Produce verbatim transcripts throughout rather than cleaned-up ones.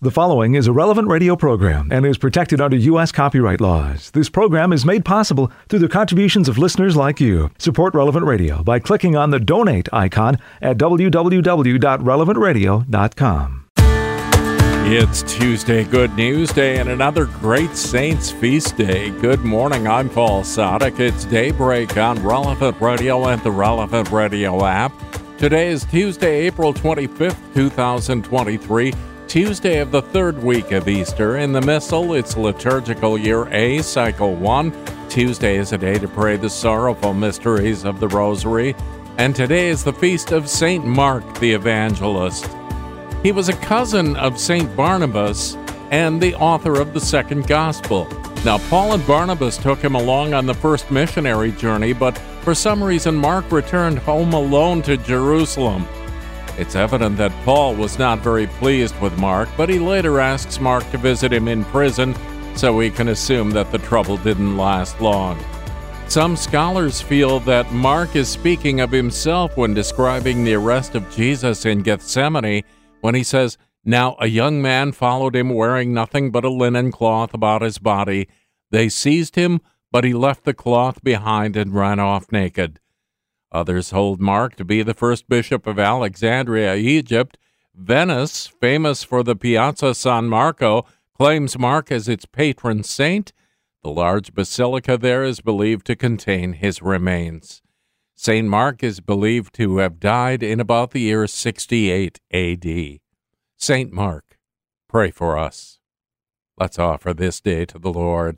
The following is a Relevant Radio program and is protected under U S copyright laws. This program is made possible through the contributions of listeners like you. Support Relevant Radio by clicking on the donate icon at w w w dot relevant radio dot com. It's Tuesday Good News Day and another great Saints Feast Day. Good morning, I'm Paul Sadek. It's Daybreak on Relevant Radio and the Relevant Radio app. Today is Tuesday, April twenty-fifth, twenty twenty-three. Tuesday of the third week of Easter. In the Missal, it's liturgical year A, cycle one. Tuesday is a day to pray the sorrowful mysteries of the Rosary. And today is the feast of Saint Mark the Evangelist. He was a cousin of Saint Barnabas and the author of the second Gospel. Now, Paul and Barnabas took him along on the first missionary journey, but for some reason, Mark returned home alone to Jerusalem. It's evident that Paul was not very pleased with Mark, but he later asks Mark to visit him in prison, so we can assume that the trouble didn't last long. Some scholars feel that Mark is speaking of himself when describing the arrest of Jesus in Gethsemane, when he says, "Now a young man followed him wearing nothing but a linen cloth about his body. They seized him, but he left the cloth behind and ran off naked." Others hold Mark to be the first bishop of Alexandria, Egypt. Venice, famous for the Piazza San Marco, claims Mark as its patron saint. The large basilica there is believed to contain his remains. Saint Mark is believed to have died in about the year sixty-eight A D. Saint Mark, pray for us. Let's offer this day to the Lord.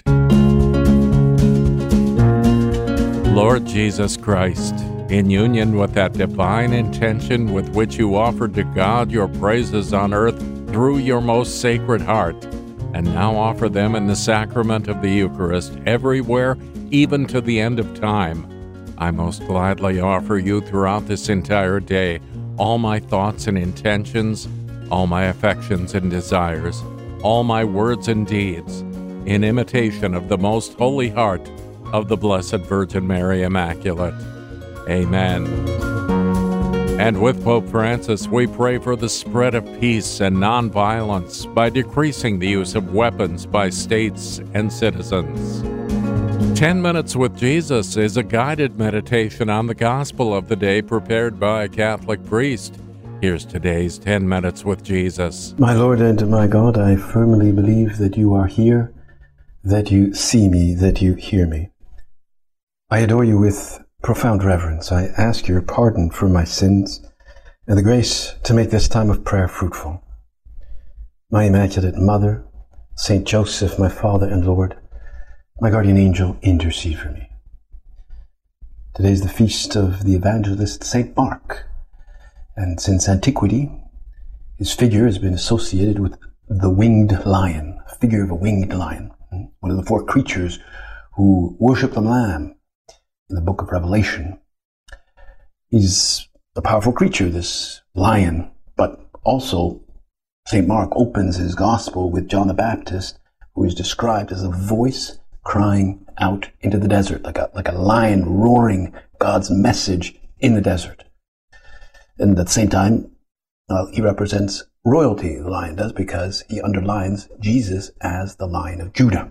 Lord Jesus Christ, in union with that divine intention with which you offered to God your praises on earth through your most sacred heart, and now offer them in the sacrament of the Eucharist everywhere, even to the end of time, I most gladly offer you throughout this entire day all my thoughts and intentions, all my affections and desires, all my words and deeds, in imitation of the most holy heart of the Blessed Virgin Mary Immaculate. Amen. And with Pope Francis, we pray for the spread of peace and nonviolence by decreasing the use of weapons by states and citizens. Ten Minutes with Jesus is a guided meditation on the Gospel of the day prepared by a Catholic priest. Here's today's Ten Minutes with Jesus. My Lord and my God, I firmly believe that you are here, that you see me, that you hear me. I adore you with profound reverence. I ask your pardon for my sins and the grace to make this time of prayer fruitful. My Immaculate Mother, Saint Joseph, my Father and Lord, my guardian angel, intercede for me. Today is the feast of the evangelist Saint Mark, and since antiquity, his figure has been associated with the winged lion, a figure of a winged lion, one of the four creatures who worship the Lamb in the book of Revelation. He's a powerful creature, this lion, but also Saint Mark opens his gospel with John the Baptist, who is described as a voice crying out into the desert, like a, like a lion roaring God's message in the desert. And at the same time, uh, he represents royalty, the lion does, because he underlines Jesus as the Lion of Judah.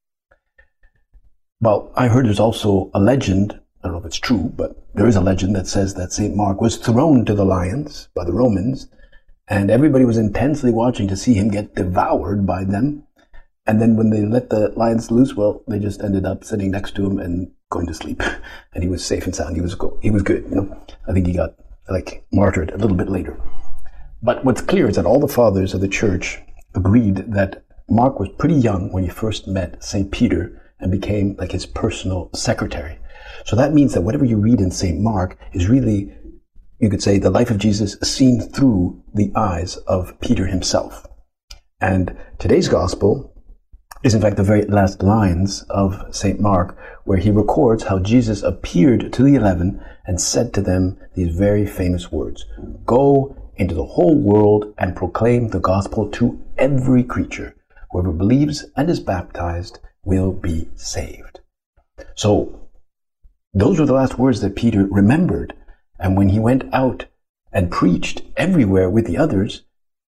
Well, I heard there's also a legend, I don't know if it's true, but there is a legend that says that Saint Mark was thrown to the lions by the Romans, and everybody was intensely watching to see him get devoured by them. And then when they let the lions loose, well, they just ended up sitting next to him and going to sleep. And he was safe and sound. He was go- he was good, you know. I think he got, like, martyred a little bit later. But what's clear is that all the fathers of the church agreed that Mark was pretty young when he first met Saint Peter and became like his personal secretary. So that means that whatever you read in Saint Mark is really, you could say, the life of Jesus seen through the eyes of Peter himself. And today's gospel is in fact the very last lines of Saint Mark, where he records how Jesus appeared to the eleven and said to them these very famous words, "Go into the whole world and proclaim the gospel to every creature. Whoever believes and is baptized will be saved." So those were the last words that Peter remembered. And when he went out and preached everywhere with the others,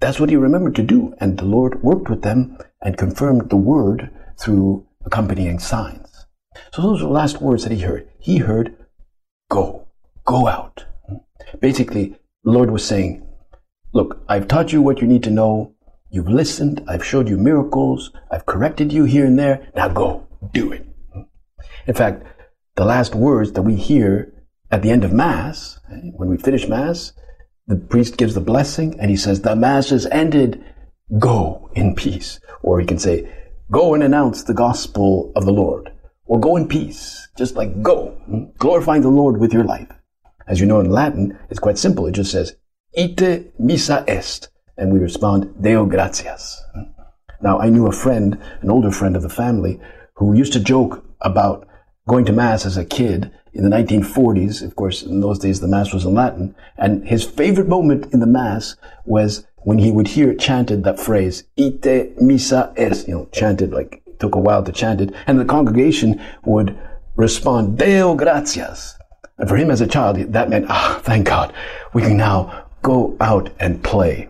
That's what he remembered to do. And the Lord worked with them and confirmed the word through accompanying signs. So those were the last words that he heard. He heard, go, go out. Basically, the Lord was saying, look, I've taught you what you need to know. You've listened. I've showed you miracles. I've corrected you here and there. Now go, do it. In fact, the last words that we hear at the end of Mass, when we finish Mass, the priest gives the blessing and he says, the Mass is ended. Go in peace. Or he can say, go and announce the gospel of the Lord. Or go in peace. Just like go. Glorifying the Lord with your life. As you know, in Latin, it's quite simple. It just says, ite missa est. And we respond, Deo gratias. Now, I knew a friend, an older friend of the family, who used to joke about going to Mass as a kid in the nineteen forties. Of course, in those days, the Mass was in Latin. And his favorite moment in the Mass was when he would hear chanted that phrase, ite missa est, you know, chanted, like, it took a while to chant it. And the congregation would respond, Deo gratias. And for him as a child, that meant, ah, oh, thank God, we can now go out and play.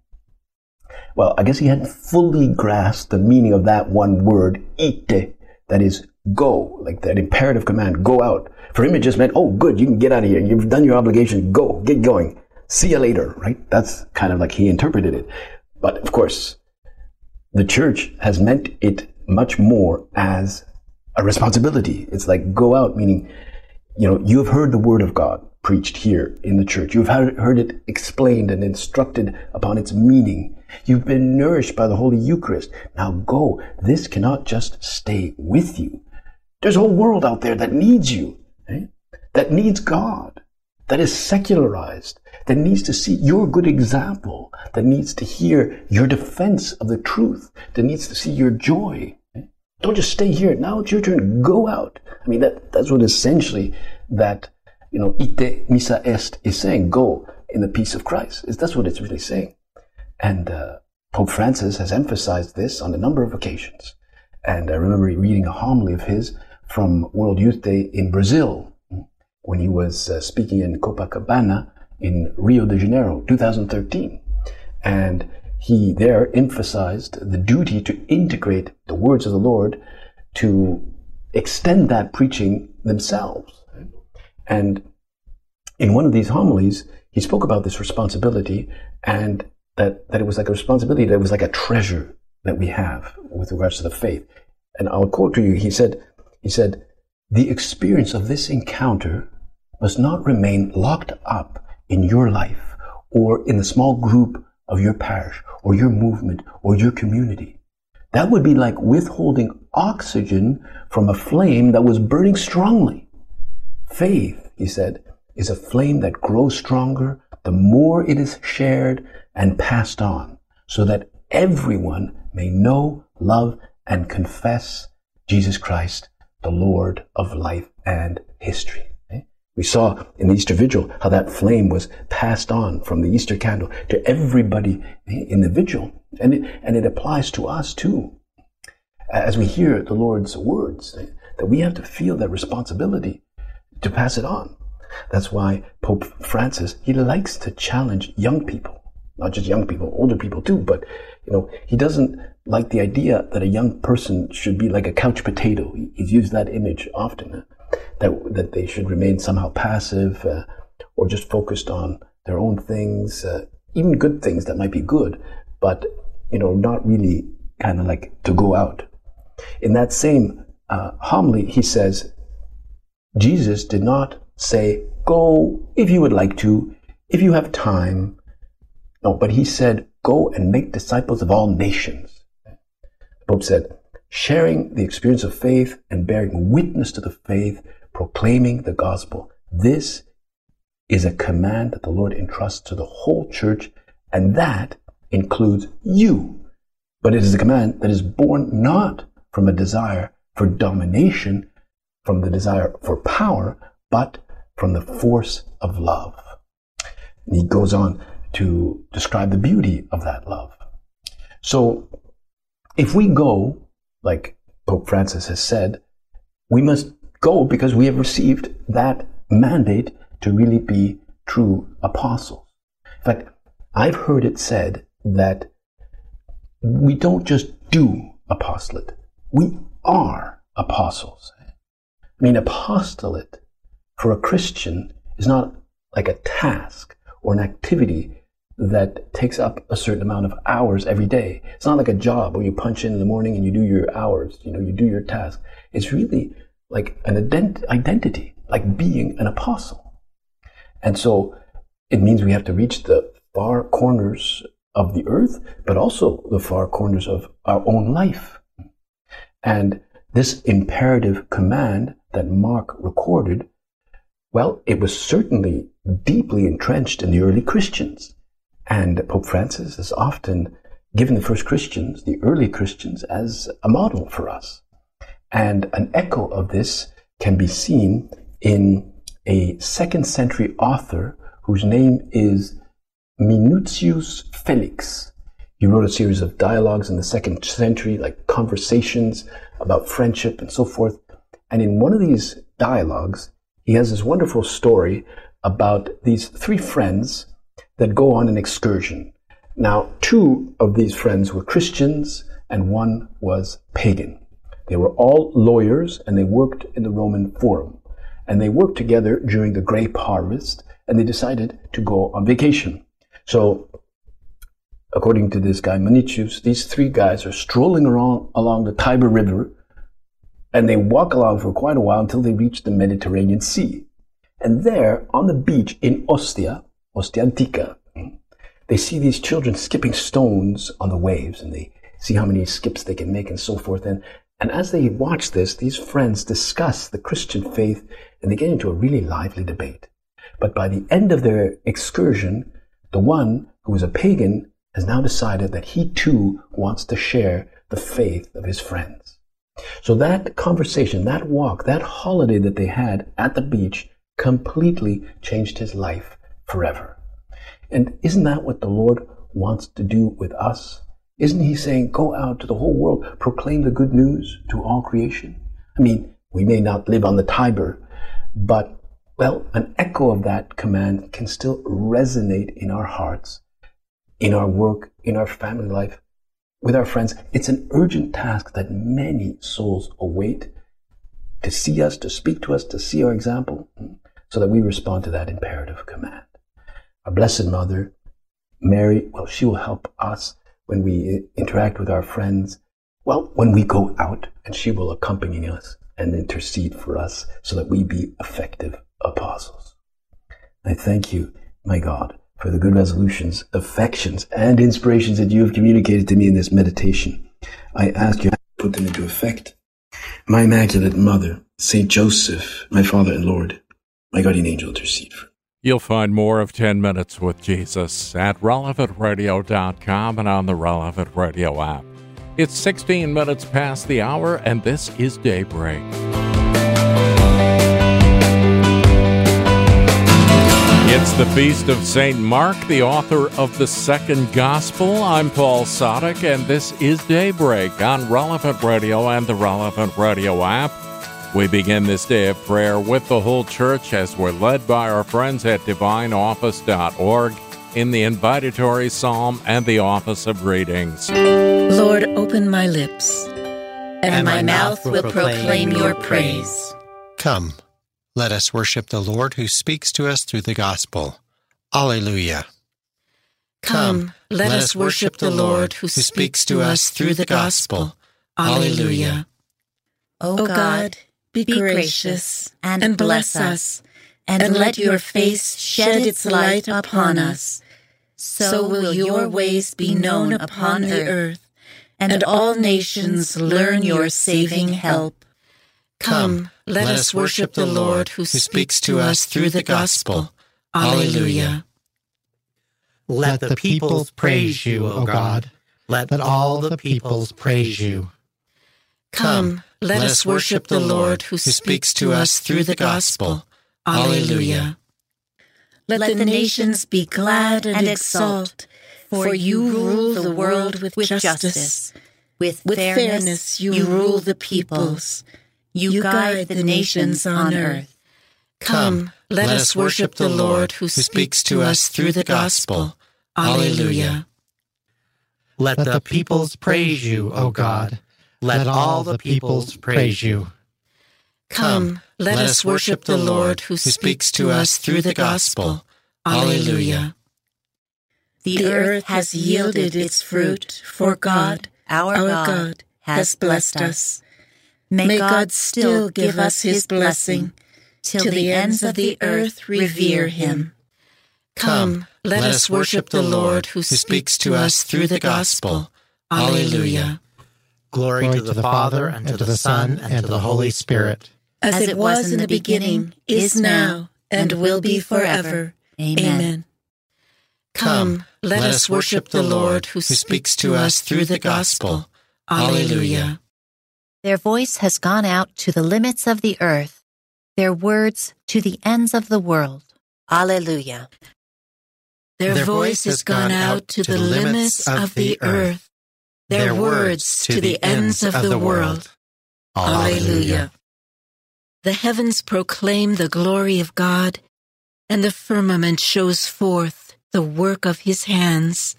Well, I guess he hadn't fully grasped the meaning of that one word, ite, that is, go, like that imperative command, go out. For him, it just meant, oh, good, you can get out of here. You've done your obligation. Go, get going. See you later, right? That's kind of like he interpreted it. But of course, the church has meant it much more as a responsibility. It's like go out, meaning, you know, you have heard the word of God preached here in the church. You've heard it explained and instructed upon its meaning. You've been nourished by the Holy Eucharist. Now go. This cannot just stay with you. There's a whole world out there that needs you, eh? That needs God, that is secularized, that needs to see your good example, that needs to hear your defense of the truth, that needs to see your joy. Eh? Don't just stay here. Now it's your turn. Go out. I mean, that that's what essentially that, you know, ite missa est is saying. Go in the peace of Christ. That's what it's really saying. And uh, Pope Francis has emphasized this on a number of occasions. And I remember reading a homily of his from World Youth Day in Brazil when he was uh, speaking in Copacabana in Rio de Janeiro, two thousand thirteen. And he there emphasized the duty to integrate the words of the Lord, to extend that preaching themselves. And in one of these homilies, he spoke about this responsibility, and that, that it was like a responsibility, that it was like a treasure that we have with regards to the faith. And I'll quote to you, he said, he said, the experience of this encounter must not remain locked up in your life or in the small group of your parish or your movement or your community. That would be like withholding oxygen from a flame that was burning strongly. Faith, he said, is a flame that grows stronger the more it is shared and passed on, so that everyone may know, love, and confess Jesus Christ, the Lord of life and history. We saw in the Easter Vigil how that flame was passed on from the Easter candle to everybody in the vigil. And it, and it applies to us too. As we hear the Lord's words, that we have to feel that responsibility to pass it on. That's why Pope Francis, he likes to challenge young people. Not just young people, older people too, but, you know, he doesn't like the idea that a young person should be like a couch potato. He's used that image often, uh, that that they should remain somehow passive uh, or just focused on their own things, uh, even good things that might be good, but, you know, not really kind of like to go out. In that same uh, homily, he says, Jesus did not say, go if you would like to, if you have time. No, but he said, go and make disciples of all nations. The Pope said, sharing the experience of faith and bearing witness to the faith, proclaiming the gospel. This is a command that the Lord entrusts to the whole church, and that includes you. But it is a command that is born not from a desire for domination, from the desire for power, but from the force of love. And he goes on to describe the beauty of that love. So if we go, like Pope Francis has said, we must go because we have received that mandate to really be true apostles. In fact, I've heard it said that we don't just do apostolate, we are apostles. I mean, apostolate for a Christian is not like a task or an activity that takes up a certain amount of hours every day. It's not like a job where you punch in in the morning and you do your hours, you know, you do your task. It's really like an ident- identity, like being an apostle. And so it means we have to reach the far corners of the earth, but also the far corners of our own life. And this imperative command that Mark recorded, well, it was certainly deeply entrenched in the early Christians. And Pope Francis has often given the first Christians, the early Christians, as a model for us. And an echo of this can be seen in a second century author whose name is Minutius Felix. He wrote a series of dialogues in the second century, like conversations about friendship and so forth. And in one of these dialogues, he has this wonderful story about these three friends that go on an excursion. Now, two of these friends were Christians and one was pagan. They were all lawyers and they worked in the Roman Forum. And they worked together during the grape harvest and they decided to go on vacation. So, according to this guy, Minutius, these three guys are strolling around along the Tiber River and they walk along for quite a while until they reach the Mediterranean Sea. And there, on the beach in Ostia, Ostia Antica, they see these children skipping stones on the waves and they see how many skips they can make and so forth. And, and as they watch this, these friends discuss the Christian faith and they get into a really lively debate. But by the end of their excursion, the one who was a pagan has now decided that he too wants to share the faith of his friends. So that conversation, that walk, that holiday that they had at the beach completely changed his life forever. And isn't that what the Lord wants to do with us? Isn't he saying, go out to the whole world, proclaim the good news to all creation? I mean, we may not live on the Tiber, but, well, an echo of that command can still resonate in our hearts, in our work, in our family life, with our friends. It's an urgent task that many souls await to see us, to speak to us, to see our example, so that we respond to that imperative command. Our Blessed Mother, Mary, well, she will help us when we interact with our friends. Well, when we go out, and she will accompany us and intercede for us so that we be effective apostles. I thank you, my God, for the good resolutions, affections, and inspirations that you have communicated to me in this meditation. I ask you to put them into effect. My Immaculate Mother, Saint Joseph, my Father and Lord, my guardian angel, intercede for me. You'll find more of ten minutes with Jesus at relevant radio dot com and on the Relevant Radio app. It's sixteen minutes past the hour, and this is Daybreak. It's the feast of Saint Mark, the author of the second gospel. I'm Paul Sadek, and this is Daybreak on Relevant Radio and the Relevant Radio app. We begin this day of prayer with the whole church as we're led by our friends at divine office dot org in the invitatory psalm and the office of readings. Lord, open my lips, and, and my, my mouth will proclaim your praise. Come, let us worship the Lord who speaks to us through the gospel. Alleluia. Come, let, let us worship the Lord who speaks to us through the gospel. Alleluia. O God, be gracious and, and bless us, and, and let your face shed its light upon us. So will your ways be known upon the earth, and all nations learn your saving help. Come, let us worship the Lord who speaks to us through the gospel. Alleluia. Let the peoples praise you, O God. Let all the peoples praise you. Come, let us worship the Lord who speaks to us through the gospel. Alleluia. Let the nations be glad and exult, for you rule the world with justice. With fairness you rule the peoples. You guide the nations on earth. Come, let us worship the Lord who speaks to us through the gospel. Alleluia. Let the peoples praise you, O God. Let all the peoples praise you. Come, let us worship the Lord who speaks to us through the gospel. Alleluia. The earth has yielded its fruit, for God, our God, has blessed us. May God still give us his blessing, till the ends of the earth revere him. Come, let us worship the Lord who speaks to us through the gospel. Alleluia. Glory to the Father, and to the Son, and to the Holy Spirit. As it was in the beginning, is now, and will be forever. Amen. Come, let us worship the Lord who speaks to us through the gospel. Alleluia. Their voice has gone out to the limits of the earth, their words to the ends of the world. Alleluia. Their, Their voice has gone out to the limits of the earth, their words to the ends of the world. Alleluia. The heavens proclaim the glory of God, and the firmament shows forth the work of his hands.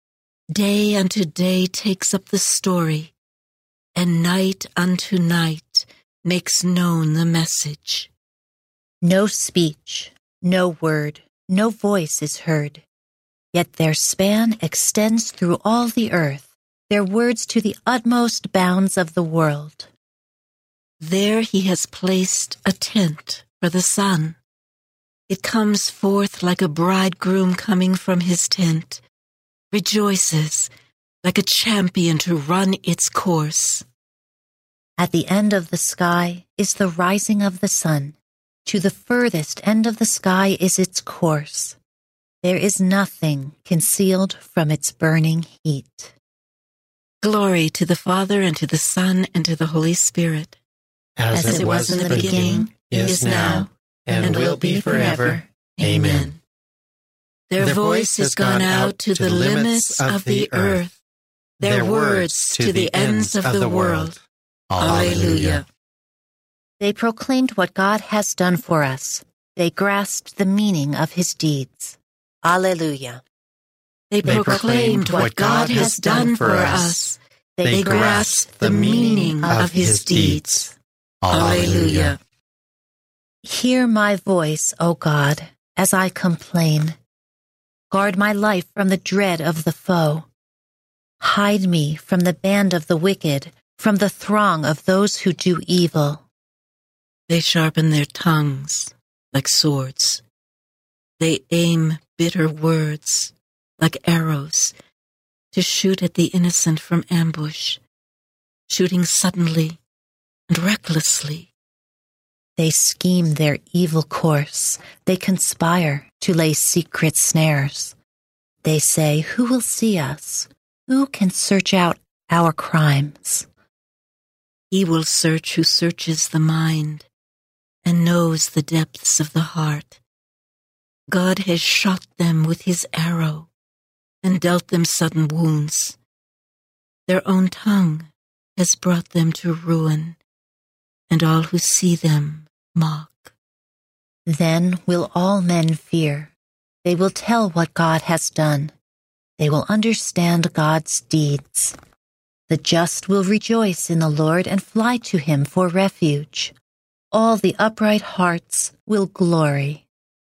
Day unto day takes up the story, and night unto night makes known the message. No speech, no word, no voice is heard. Yet their span extends through all the earth, their words to the utmost bounds of the world. There he has placed a tent for the sun. It comes forth like a bridegroom coming from his tent, rejoices like a champion to run its course. At the end of the sky is the rising of the sun. To the furthest end of the sky is its course. There is nothing concealed from its burning heat. Glory to the Father, and to the Son, and to the Holy Spirit. As, As it was in the beginning, is now, and, and will be forever. Amen. Their voice has gone out to the limits of the earth, their words to the ends of the world. Alleluia. They proclaimed what God has done for us. They grasped the meaning of his deeds. Alleluia. They proclaimed what God has done for us. They grasped the meaning of his deeds. Alleluia. Hear my voice, O God, as I complain. Guard my life from the dread of the foe. Hide me from the band of the wicked, from the throng of those who do evil. They sharpen their tongues like swords. They aim bitter words like arrows to shoot at the innocent from ambush, shooting suddenly and recklessly. They scheme their evil course. They conspire to lay secret snares. They say, "Who will see us? Who can search out our crimes?" He will search who searches the mind and knows the depths of the heart. God has shot them with his arrow and dealt them sudden wounds. Their own tongue has brought them to ruin, and all who see them mock. Then will all men fear. They will tell what God has done. They will understand God's deeds. The just will rejoice in the Lord and fly to him for refuge. All the upright hearts will glory.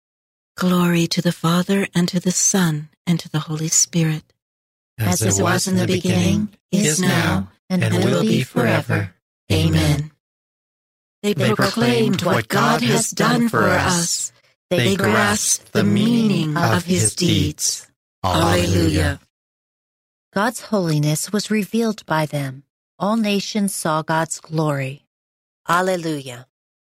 Glory to the Father, and to the Son, and to the Holy Spirit. As, As it was in the beginning, is now, and, and will be forever. Amen. They proclaimed what God has done for us. They grasped the meaning of his deeds. Alleluia. God's holiness was revealed by them. All nations saw God's glory. Alleluia.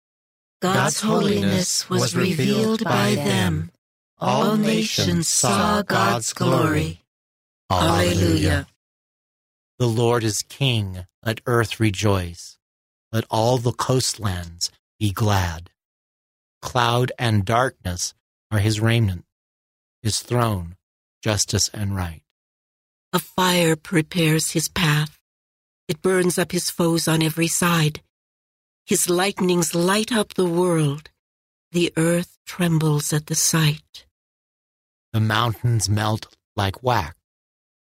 God's holiness was revealed by them. All nations saw God's glory. Alleluia. The Lord is King. Let earth rejoice. Let all the coastlands be glad. Cloud and darkness are his raiment. His throne, justice and right. A fire prepares his path. It burns up his foes on every side. His lightnings light up the world. The earth trembles at the sight. The mountains melt like wax.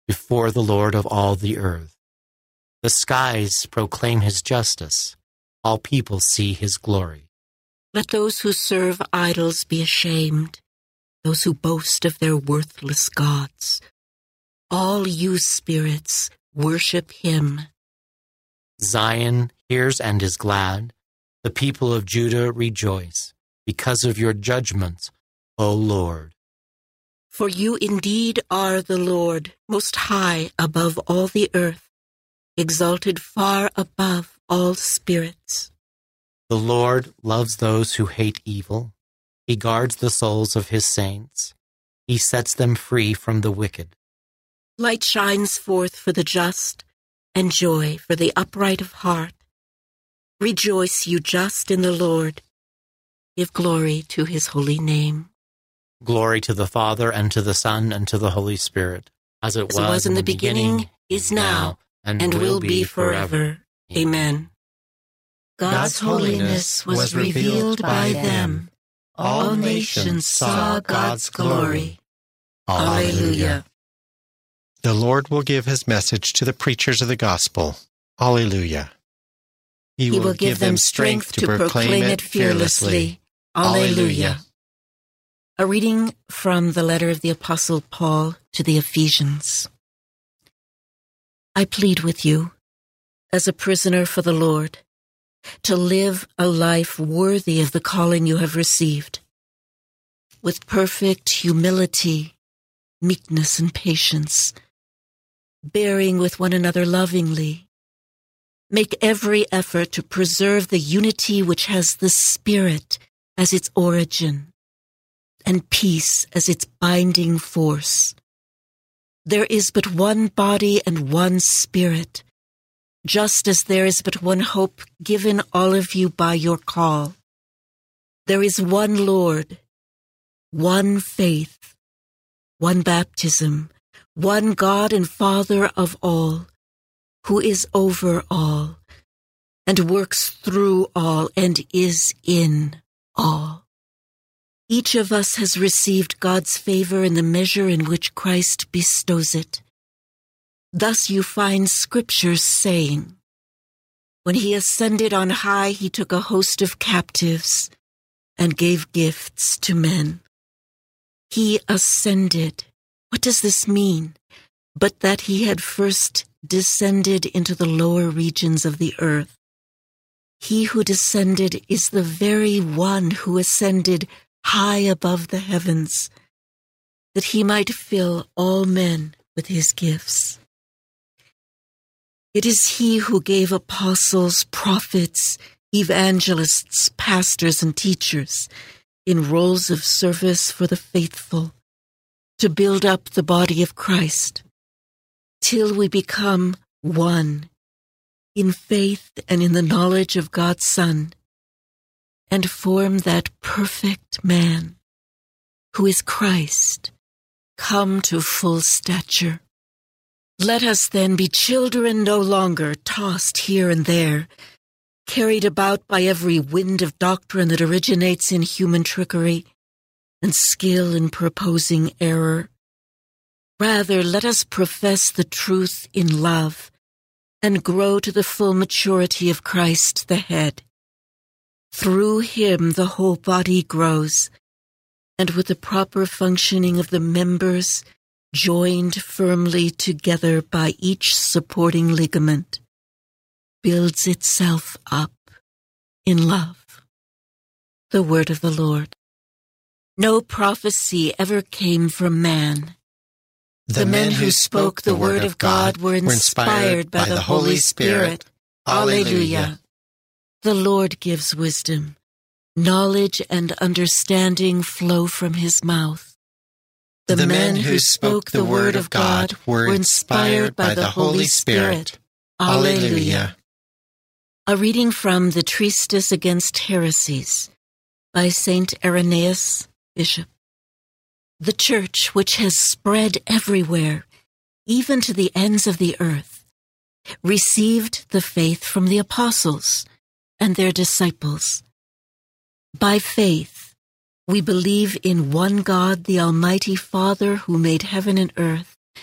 before the Lord of all the earth. The skies proclaim his justice. All people see his glory. Let those who serve idols be ashamed, those who boast of their worthless gods. All you spirits, worship him. Zion hears and is glad. The people of Judah rejoice because of your judgments, O Lord. For you indeed are the Lord, most high above all the earth, exalted far above all spirits. The Lord loves those who hate evil. He guards the souls of his saints. He sets them free from the wicked. Light shines forth for the just, and joy for the upright of heart. Rejoice, you just, in the Lord. Give glory to his holy name. Glory to the Father, and to the Son, and to the Holy Spirit, as it, As was, it was in the beginning, is now, and, and will will be forever. Amen. God's holiness was revealed by them. All nations saw God's glory. Alleluia. The Lord will give his message to the preachers of the gospel. Alleluia. He will give them strength to proclaim it fearlessly. Alleluia. A reading from the letter of the Apostle Paul to the Ephesians. I plead with you, as a prisoner for the Lord, to live a life worthy of the calling you have received, with perfect humility, meekness, and patience, bearing with one another lovingly. Make every effort to preserve the unity which has the Spirit as its origin, and peace as its binding force. There is but one body and one Spirit, just as there is but one hope given all of you by your call. There is one Lord, one faith, one baptism, one God and Father of all, who is over all, and works through all, and is in all. Each of us has received God's favor in the measure in which Christ bestows it. Thus you find scriptures saying, when he ascended on high, he took a host of captives and gave gifts to men. He ascended. What does this mean? But that he had first descended into the lower regions of the earth. He who descended is the very one who ascended high above the heavens, that he might fill all men with his gifts. It is he who gave apostles, prophets, evangelists, pastors, and teachers in roles of service for the faithful, to build up the body of Christ, till we become one in faith and in the knowledge of God's Son, and form that perfect man who is Christ, come to full stature. Let us then be children no longer, tossed here and there, carried about by every wind of doctrine that originates in human trickery and skill in proposing error. Rather, let us profess the truth in love and grow to the full maturity of Christ the head. Through him the whole body grows, and with the proper functioning of the members, joined firmly together by each supporting ligament, builds itself up in love. The word of the Lord. No prophecy ever came from man. The, the men who spoke the word of God were inspired by the Holy Spirit. Alleluia. The Lord gives wisdom. Knowledge and understanding flow from his mouth. The, the men who spoke the word of God were inspired by the Holy Spirit. Alleluia. A reading from the Treatise Against Heresies by Saint Irenaeus, Bishop. The Church, which has spread everywhere, even to the ends of the earth, received the faith from the apostles and their disciples. By faith, we believe in one God, the Almighty Father, who made heaven and earth,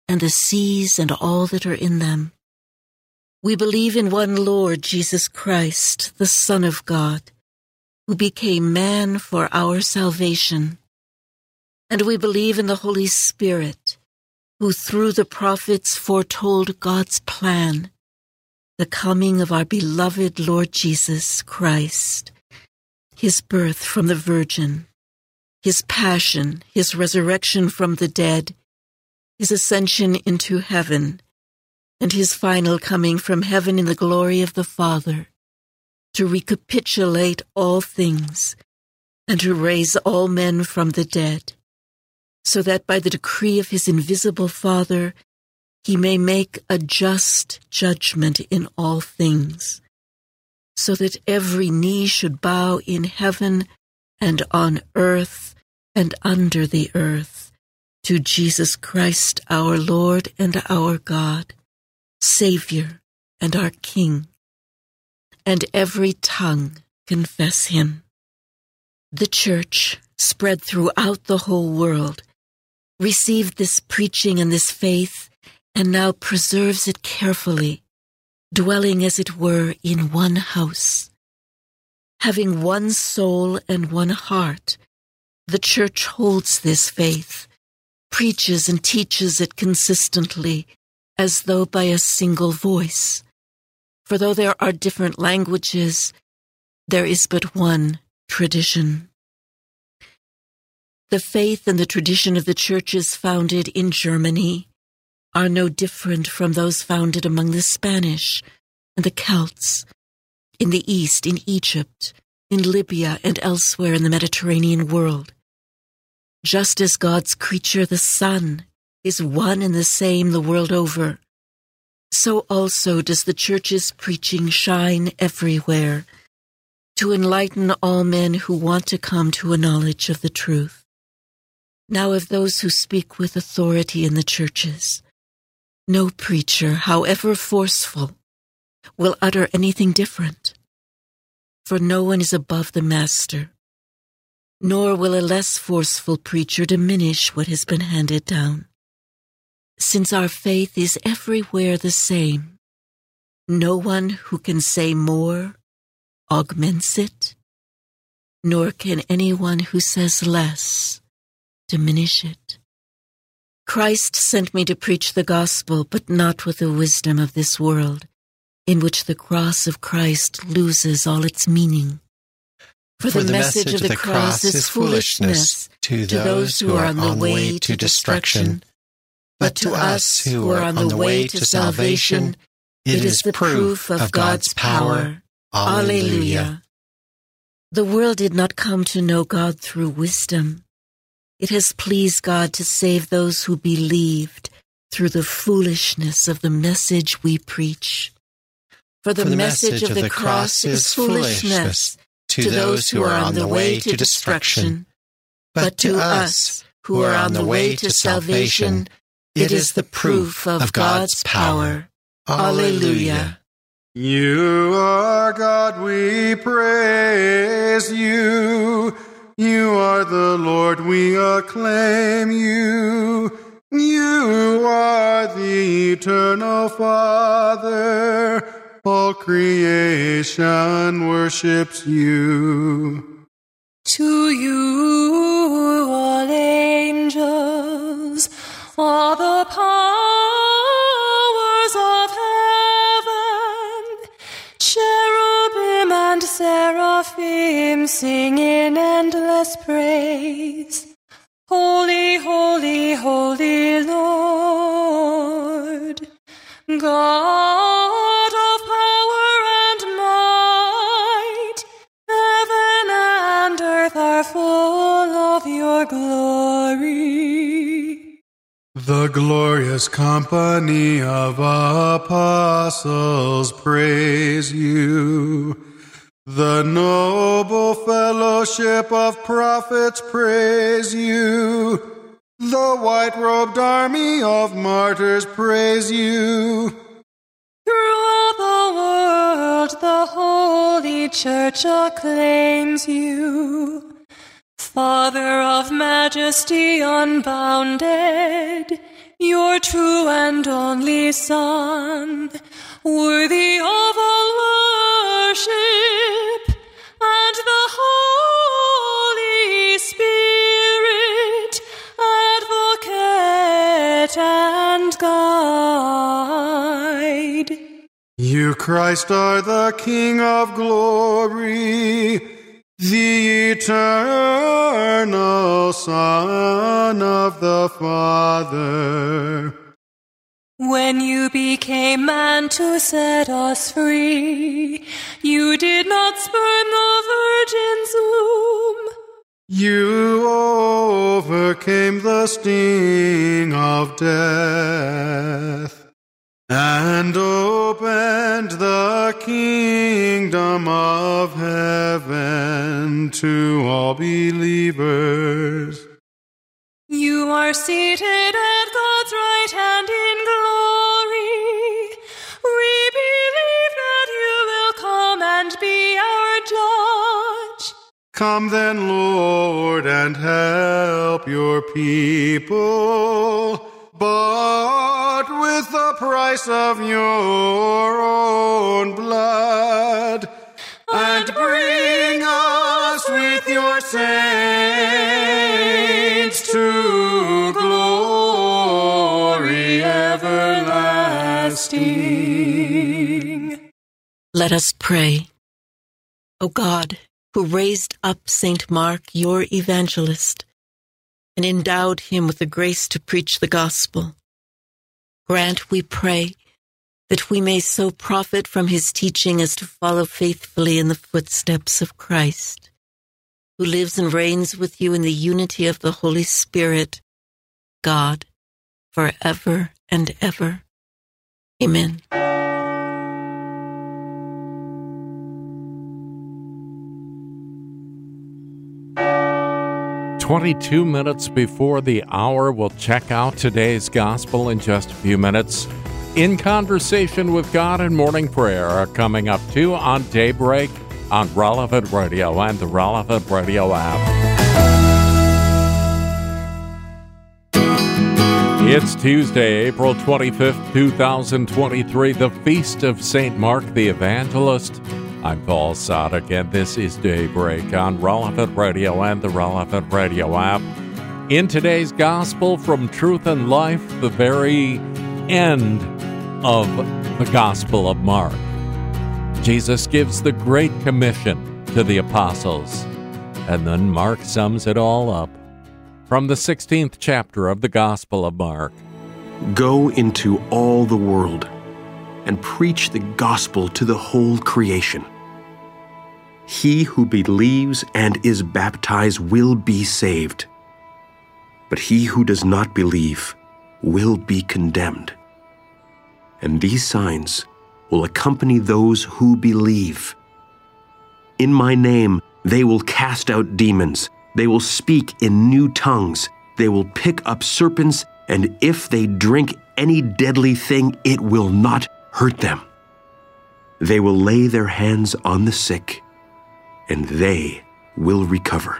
and the seas and all that are in them. We believe in one Lord Jesus Christ, the Son of God, who became man for our salvation. And we believe in the Holy Spirit, who through the prophets foretold God's plan, the coming of our beloved Lord Jesus Christ, his birth from the Virgin, his passion, his resurrection from the dead, his ascension into heaven, and his final coming from heaven in the glory of the Father, to recapitulate all things and to raise all men from the dead, so that by the decree of his invisible Father he may make a just judgment in all things, so that every knee should bow in heaven and on earth and under the earth, to Jesus Christ our Lord and our God, Savior and our King, and every tongue confess him. The Church, spread throughout the whole world, received this preaching and this faith, and now preserves it carefully, dwelling as it were in one house. Having one soul and one heart, the Church holds this faith, preaches and teaches it consistently, as though by a single voice. For though there are different languages, there is but one tradition. The faith and the tradition of the churches founded in Germany are no different from those founded among the Spanish and the Celts, in the East, in Egypt, in Libya, and elsewhere in the Mediterranean world. Just as God's creature, the sun, is one and the same the world over, so also does the Church's preaching shine everywhere, to enlighten all men who want to come to a knowledge of the truth. Now of those who speak with authority in the churches, no preacher, however forceful, will utter anything different, for no one is above the master, nor will a less forceful preacher diminish what has been handed down. Since our faith is everywhere the same, no one who can say more augments it, nor can anyone who says less diminish it. Christ sent me to preach the gospel, but not with the wisdom of this world, in which the cross of Christ loses all its meaning. For, For the, the message, message of the, the cross is foolishness to those who are on the way to destruction, but to us who are on the way to salvation, it is the proof of God's power. Alleluia. The world did not come to know God through wisdom. It has pleased God to save those who believed through the foolishness of the message we preach. For the, For the message, message of the, the cross is foolishness to those who are on the way to destruction, but to us who are on the way to salvation, it is the proof of God's power. Alleluia. You are God, we praise you. You are the Lord, we acclaim you. You are the eternal Father. All creation worships you. To you, all angels, all the powers of heaven, cherubim and seraphim sing in endless praise. Holy, holy, holy Lord, God of power and might, heaven and earth are full of your glory. The glorious company of apostles praise you. The noble fellowship of prophets praise you. The white-robed army of martyrs praise you. Throughout the world, the Holy Church acclaims you. Father of majesty unbounded, your true and only Son, worthy of all worship, and the Holy Spirit, advocate and guide. You, Christ, are the King of glory, the eternal Son of the Father. When you became man to set us free, you did not spurn the virgin's womb. You overcame the sting of death and opened the kingdom of heaven to all believers. You are seated at God's right hand in glory. We believe that you will come and be our judge. Come then, Lord, and help your people, bought with the price of your own blood, and bring us with your saints to glory everlasting. Let us pray. O God, who raised up Saint Mark, your evangelist, and endowed him with the grace to preach the gospel, grant, we pray, that we may so profit from his teaching as to follow faithfully in the footsteps of Christ, who lives and reigns with you in the unity of the Holy Spirit, God, forever and ever. Amen. twenty-two minutes before the hour, we'll check out today's gospel in just a few minutes. In Conversation with God and Morning Prayer are coming up too on Daybreak, on Relevant Radio and the Relevant Radio app. It's Tuesday, April twenty-fifth, twenty twenty-three, the Feast of Saint Mark the Evangelist. I'm Paul Sadek, and this is Daybreak on Relevant Radio and the Relevant Radio app. In today's Gospel from Truth and Life, the very end of the Gospel of Mark, Jesus gives the Great Commission to the apostles, and then Mark sums it all up. From the sixteenth chapter of the Gospel of Mark. Go into all the world and preach the gospel to the whole creation. He who believes and is baptized will be saved, but he who does not believe will be condemned. And these signs will accompany those who believe. In my name they will cast out demons, they will speak in new tongues, they will pick up serpents, and if they drink any deadly thing, it will not hurt them. They will lay their hands on the sick, and they will recover.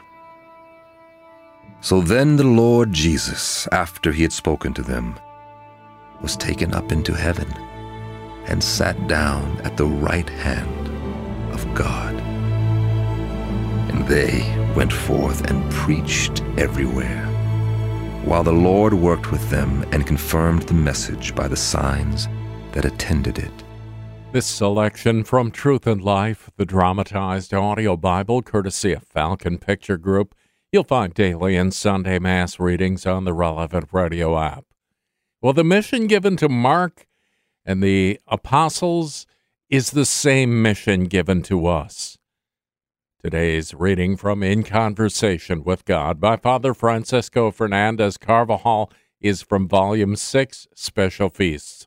So then the Lord Jesus, after he had spoken to them, was taken up into heaven and sat down at the right hand of God. And they went forth and preached everywhere, while the Lord worked with them and confirmed the message by the signs that attended it. This selection from Truth and Life, the dramatized audio Bible, courtesy of Falcon Picture Group. You'll find daily and Sunday Mass readings on the Relevant Radio app. Well, the mission given to Mark and the apostles is the same mission given to us. Today's reading from In Conversation with God by Father Francisco Fernandez Carvajal is from Volume six, Special Feasts.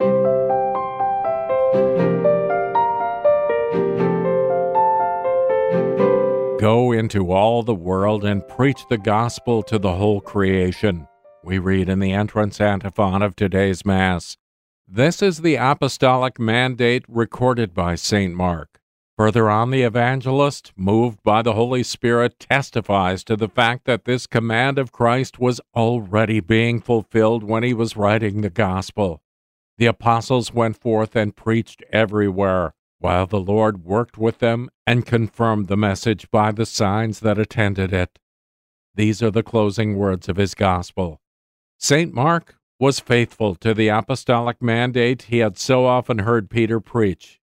Go into all the world and preach the gospel to the whole creation, we read in the entrance antiphon of today's Mass. This is the apostolic mandate recorded by Saint Mark. Further on, the evangelist, moved by the Holy Spirit, testifies to the fact that this command of Christ was already being fulfilled when he was writing the gospel. The apostles went forth and preached everywhere, while the Lord worked with them and confirmed the message by the signs that attended it. These are the closing words of his gospel. Saint Mark was faithful to the apostolic mandate he had so often heard Peter preach.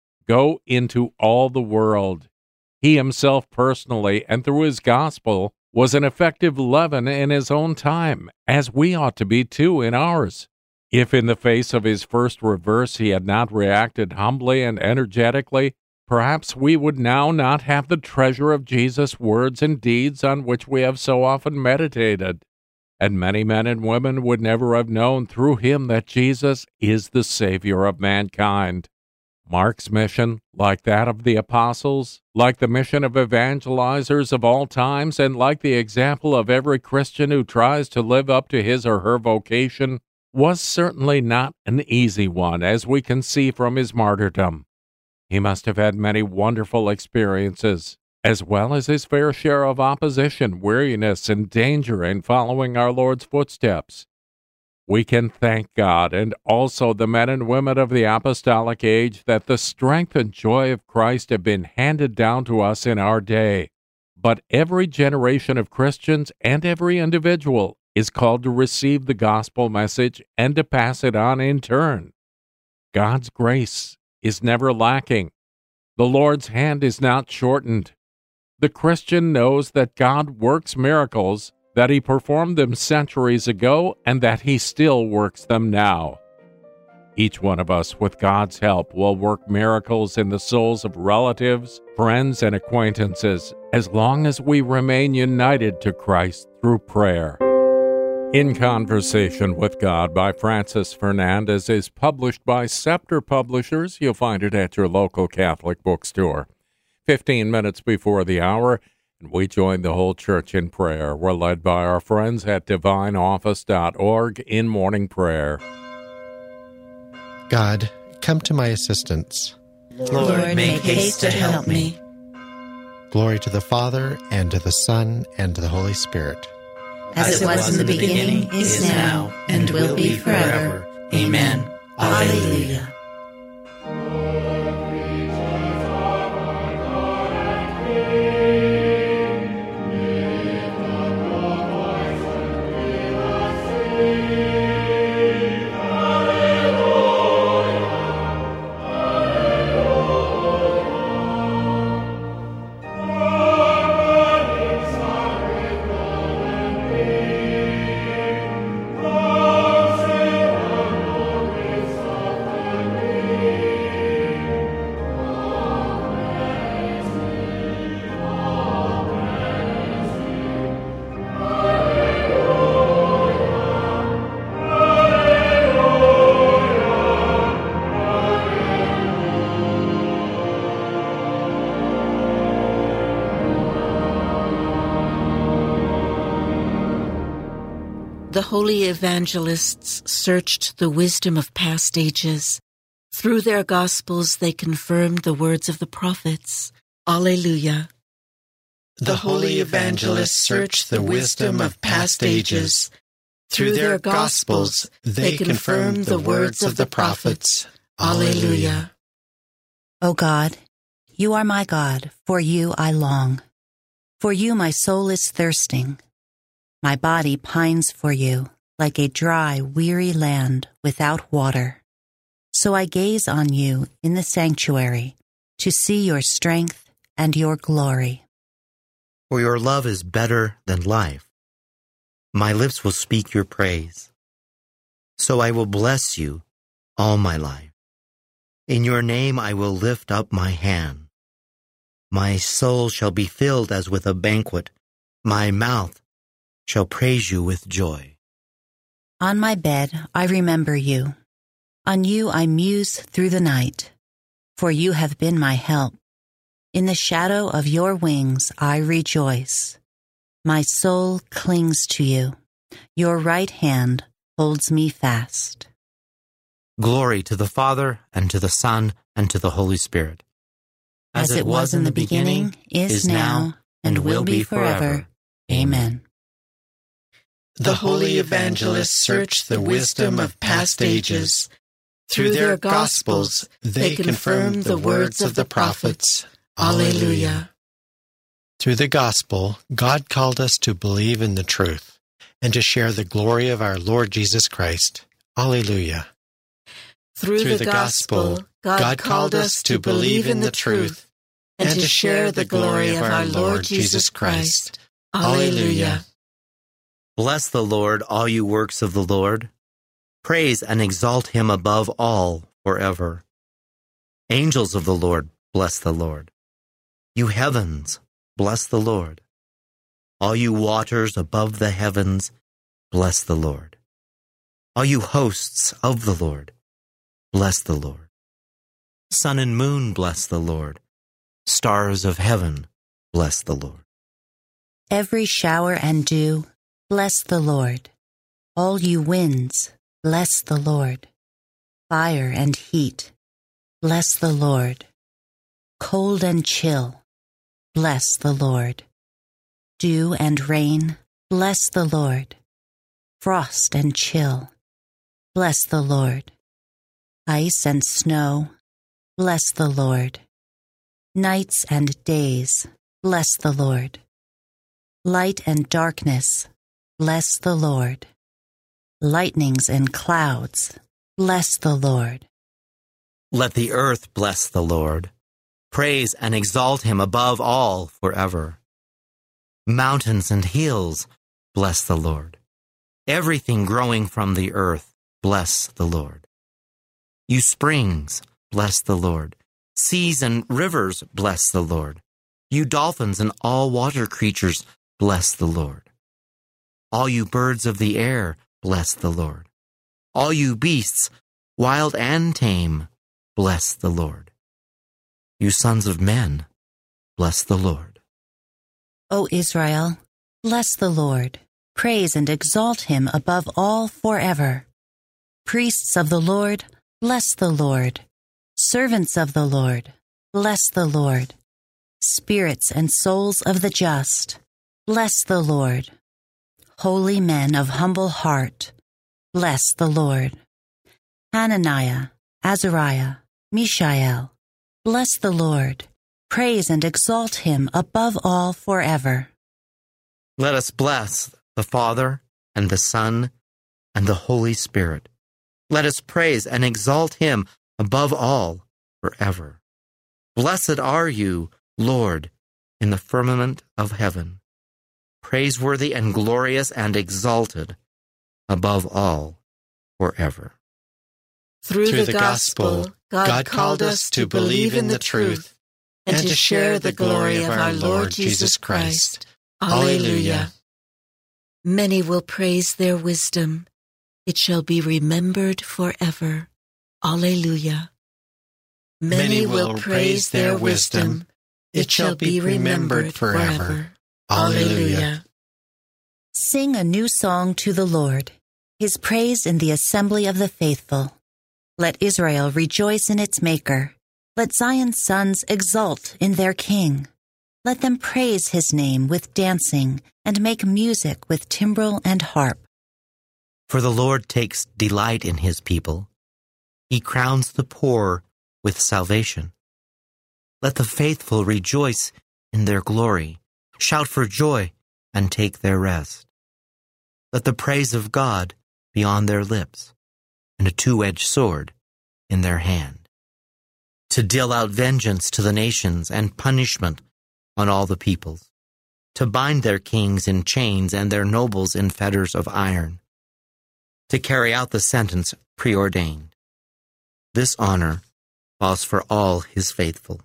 Go into all the world. He himself personally, and through his gospel, was an effective leaven in his own time, as we ought to be too in ours. If in the face of his first reverse he had not reacted humbly and energetically, perhaps we would now not have the treasure of Jesus' words and deeds on which we have so often meditated. And many men and women would never have known through him that Jesus is the Savior of mankind. Mark's mission, like that of the apostles, like the mission of evangelizers of all times, and like the example of every Christian who tries to live up to his or her vocation, was certainly not an easy one, as we can see from his martyrdom. He must have had many wonderful experiences, as well as his fair share of opposition, weariness, and danger in following our Lord's footsteps. We can thank God and also the men and women of the apostolic age that the strength and joy of Christ have been handed down to us in our day. But every generation of Christians and every individual is called to receive the gospel message and to pass it on in turn. God's grace is never lacking. The Lord's hand is not shortened. The Christian knows that God works miracles, that he performed them centuries ago, and that he still works them now. Each one of us, with God's help, will work miracles in the souls of relatives, friends, and acquaintances, as long as we remain united to Christ through prayer. In Conversation with God by Francis Fernandez is published by Scepter Publishers. You'll find it at your local Catholic bookstore. Fifteen minutes before the hour, and we join the whole church in prayer. We're led by our friends at divine office dot org in morning prayer. God, come to my assistance. Lord, make haste to help me. Glory to the Father, and to the Son, and to the Holy Spirit. As it was in the beginning, is now, and will be forever. Amen. Alleluia. The holy evangelists searched the wisdom of past ages. Through their gospels they confirmed the words of the prophets. Alleluia. The holy evangelists searched the wisdom of past ages. Through their gospels they confirmed the words of the prophets. Alleluia. O God, you are my God, for you I long. For you my soul is thirsting. My body pines for you, like a dry, weary land without water. So I gaze on you in the sanctuary, to see your strength and your glory. For your love is better than life. My lips will speak your praise. So I will bless you all my life. In your name I will lift up my hand. My soul shall be filled as with a banquet. My mouth shall praise you with joy. On my bed I remember you. On you I muse through the night, for you have been my help. In the shadow of your wings I rejoice. My soul clings to you. Your right hand holds me fast. Glory to the Father, and to the Son, and to the Holy Spirit. as it was in the beginning, is now, and will be forever. Amen. The holy evangelists searched the wisdom of past ages. Through their Gospels, they confirmed the words of the prophets. Alleluia. Through the Gospel, God called us to believe in the truth and to share the glory of our Lord Jesus Christ. Alleluia. Through, Through the, the Gospel, God, God called us to believe in the truth and to share the glory of our Lord Jesus Christ. Alleluia. Bless the Lord, all you works of the Lord. Praise and exalt him above all forever. Angels of the Lord, bless the Lord. You heavens, bless the Lord. All you waters above the heavens, bless the Lord. All you hosts of the Lord, bless the Lord. Sun and moon, bless the Lord. Stars of heaven, bless the Lord. Every shower and dew, bless the Lord. All you winds, bless the Lord. Fire and heat, bless the Lord. Cold and chill, bless the Lord. Dew and rain, bless the Lord. Frost and chill, bless the Lord. Ice and snow, bless the Lord. Nights and days, bless the Lord. Light and darkness, bless the Lord. Lightnings and clouds, bless the Lord. Let the earth bless the Lord. Praise and exalt him above all forever. Mountains and hills, bless the Lord. Everything growing from the earth, bless the Lord. You springs, bless the Lord. Seas and rivers, bless the Lord. You dolphins and all water creatures, bless the Lord. All you birds of the air, bless the Lord. All you beasts, wild and tame, bless the Lord. You sons of men, bless the Lord. O Israel, bless the Lord. Praise and exalt him above all forever. Priests of the Lord, bless the Lord. Servants of the Lord, bless the Lord. Spirits and souls of the just, bless the Lord. Holy men of humble heart, bless the Lord. Hananiah, Azariah, Mishael, bless the Lord. Praise and exalt him above all forever. Let us bless the Father and the Son and the Holy Spirit. Let us praise and exalt him above all forever. Blessed are you, Lord, in the firmament of heaven, praiseworthy and glorious and exalted above all forever. Through, Through the, the gospel, God, God called us to believe in the truth and to share the glory of our Lord Jesus Christ. Alleluia. Many will praise their wisdom. It shall be remembered forever. Alleluia. Many will praise their wisdom. It shall be remembered forever. Alleluia. Sing a new song to the Lord, his praise in the assembly of the faithful. Let Israel rejoice in its Maker. Let Zion's sons exult in their King. Let them praise his name with dancing and make music with timbrel and harp. For the Lord takes delight in his people. He crowns the poor with salvation. Let the faithful rejoice in their glory, shout for joy, and take their rest. Let the praise of God be on their lips, and a two-edged sword in their hand, to deal out vengeance to the nations and punishment on all the peoples, to bind their kings in chains and their nobles in fetters of iron, to carry out the sentence preordained. This honor falls for all his faithful.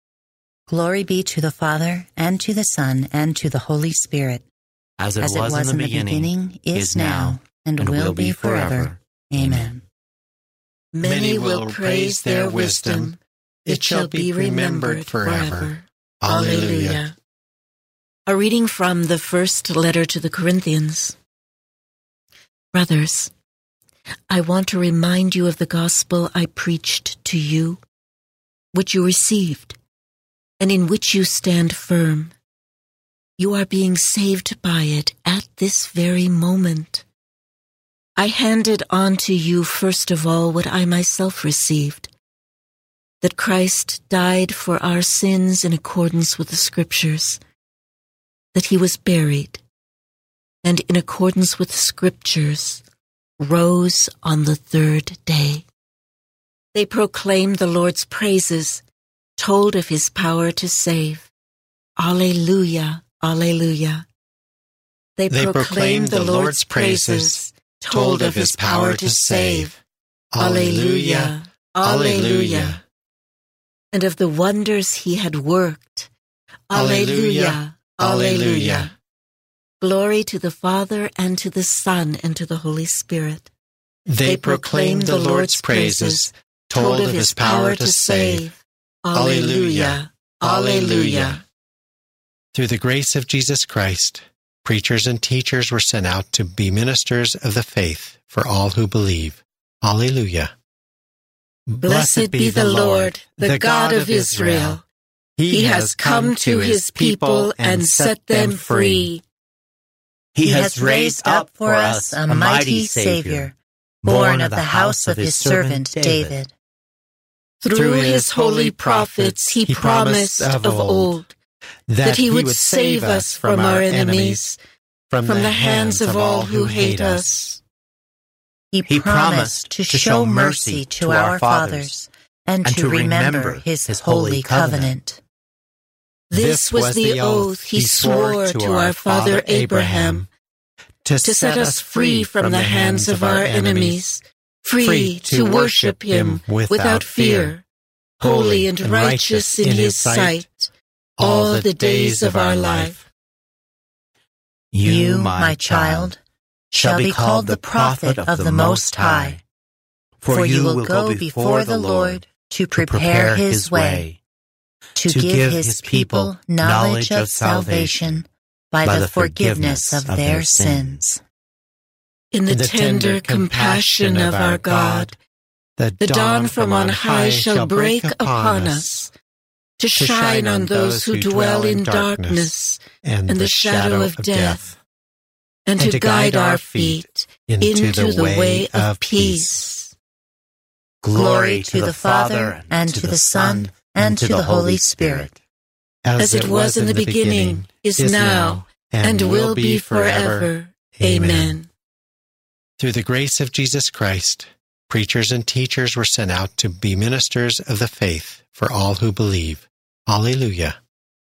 Glory be to the Father, and to the Son, and to the Holy Spirit. As it, As was, it was in the in beginning, the beginning is, is now, and, and will, will be forever. Amen. Many will praise their wisdom. It shall be remembered forever. Alleluia. A reading from the first letter to the Corinthians. Brothers, I want to remind you of the gospel I preached to you, which you received, and in which you stand firm. You are being saved by it at this very moment. I handed on to you first of all what I myself received, that Christ died for our sins in accordance with the Scriptures, that he was buried, and in accordance with the Scriptures, rose on the third day. They proclaimed the Lord's praises, told of his power to save. Alleluia, alleluia. They, they proclaimed, proclaimed the Lord's praises, told of his power to save. Alleluia, alleluia. And of the wonders he had worked. Alleluia, alleluia. Glory to the Father, and to the Son, and to the Holy Spirit. They, they proclaimed the Lord's praises, told of his power to save. Alleluia, alleluia. Through the grace of Jesus Christ, preachers and teachers were sent out to be ministers of the faith for all who believe. Alleluia. Blessed be the Lord, the God of Israel. He has come to his people and set them free. He has raised up for us a mighty Savior, born of the house of his servant David. Through his holy prophets he promised of old that he would save us from our enemies, from the hands of all who hate us. He promised to show mercy to our fathers and to remember his holy covenant. This was the oath he swore to our father Abraham, to set us free from the hands of our enemies, free to worship him without fear, holy and righteous in his sight, all the days of our life. You, my child, shall be called the prophet of the Most High, for you will go before the Lord to prepare his way, to give his people knowledge of salvation by the forgiveness of their sins. In the tender compassion of our God, the dawn from on high shall break upon us, to shine on those who dwell in darkness and the shadow of death, and to guide our feet into the way of peace. Glory to the Father, and to the Son, and to the Holy Spirit, as it was in the beginning, is now, and will be forever. Amen. Through the grace of Jesus Christ, preachers and teachers were sent out to be ministers of the faith for all who believe. Alleluia.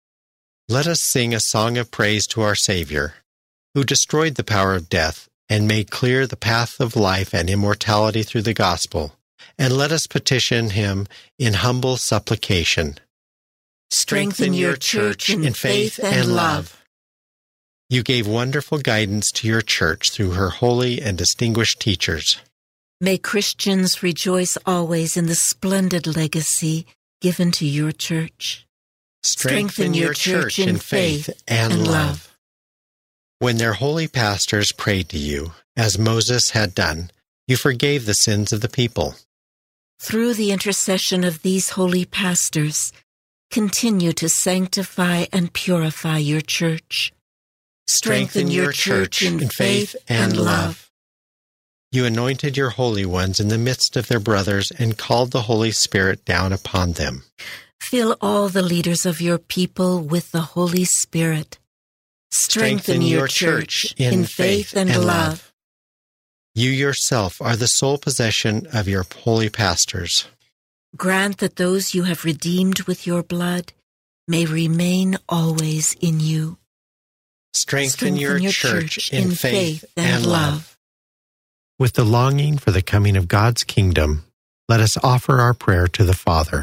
Let us sing a song of praise to our Savior, who destroyed the power of death and made clear the path of life and immortality through the gospel. And let us petition him in humble supplication. Strengthen your church in faith and love. You gave wonderful guidance to your church through her holy and distinguished teachers. May Christians rejoice always in the splendid legacy given to your church. Strengthen your church in faith and love. When their holy pastors prayed to you, as Moses had done, you forgave the sins of the people. Through the intercession of these holy pastors, continue to sanctify and purify your church. Strengthen your church in faith and love. You anointed your holy ones in the midst of their brothers and called the Holy Spirit down upon them. Fill all the leaders of your people with the Holy Spirit. Strengthen your church in faith and love. You yourself are the sole possession of your holy pastors. Grant that those you have redeemed with your blood may remain always in you. Strengthen, Strengthen your, your church, church in faith and love. With the longing for the coming of God's kingdom, let us offer our prayer to the Father.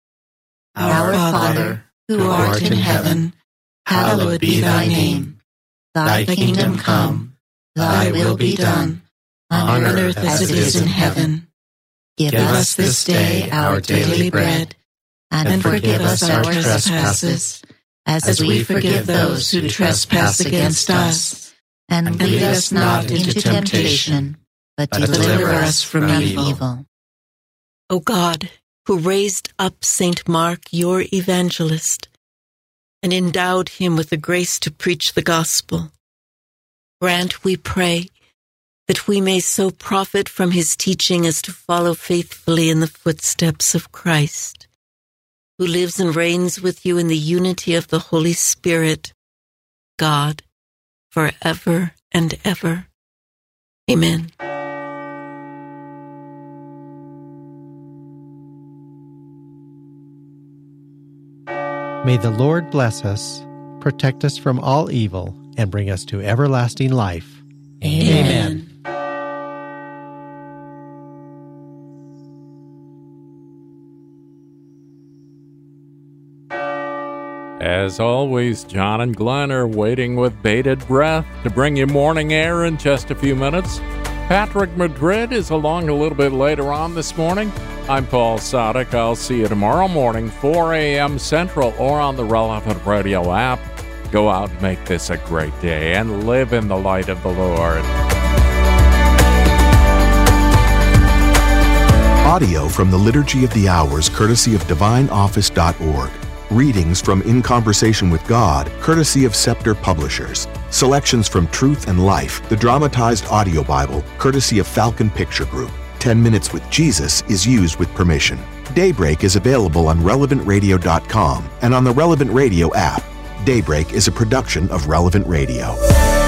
Our Father, who art in heaven, hallowed be thy name. Thy kingdom come, thy will be done, on earth as it is in heaven. Give us this day our daily bread, and forgive us our trespasses, as we forgive those who trespass against us. And lead us not into temptation, but deliver us from evil. O God, who raised up Saint Mark, your evangelist, and endowed him with the grace to preach the gospel. Grant, we pray, that we may so profit from his teaching as to follow faithfully in the footsteps of Christ, who lives and reigns with you in the unity of the Holy Spirit, God, forever and ever. Amen. May the Lord bless us, protect us from all evil, and bring us to everlasting life. Amen. Amen. As always, John and Glenn are waiting with bated breath to bring you morning air in just a few minutes. Patrick Madrid is along a little bit later on this morning. I'm Paul Sadek. I'll see you tomorrow morning, four a.m. Central, or on the Relevant Radio app. Go out and make this a great day and live in the light of the Lord. Audio from the Liturgy of the Hours, courtesy of divine office dot org. Readings from In Conversation with God, courtesy of Scepter Publishers. Selections from Truth and Life, the dramatized audio Bible, courtesy of Falcon Picture Group. ten minutes with Jesus is used with permission. Daybreak is available on relevant radio dot com and on the Relevant Radio app. Daybreak is a production of Relevant Radio.